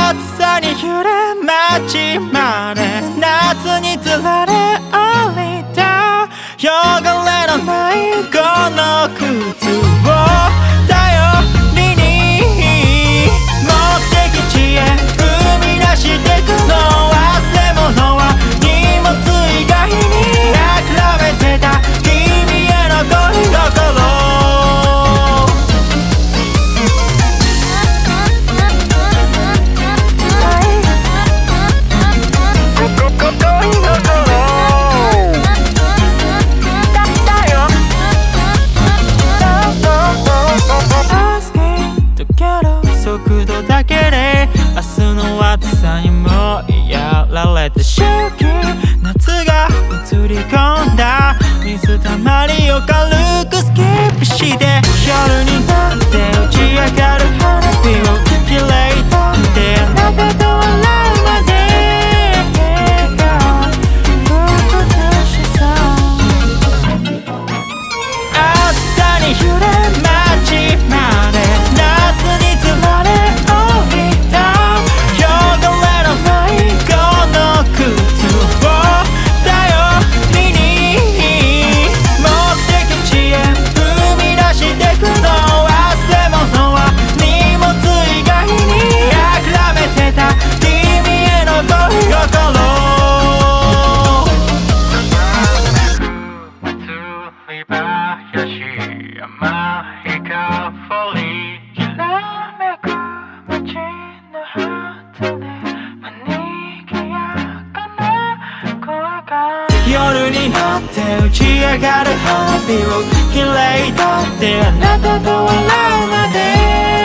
暑さに揺れ街まで夏につられ降りた汚れのないこの靴を頼りに目的地へ踏み出してくの忘れ物は荷物以外に諦めてた君への恋心速度だけで明日の暑さにもやられて周期夏が映り込んだ水たまりを軽くスキップして夜になって打ち上がる花火を綺麗とってあなたと笑うまでが美しさ暑さに揺れ街まで夏につられ降りた汚れのないこの靴を頼りに目的地へ踏み出してくの忘れ物は荷物以外に諦めてた君への恋心祭り林甘い香りきらめく街の果てでにぎやかな声が夜になって打ち上がる花火を綺麗だってあなたと笑うまで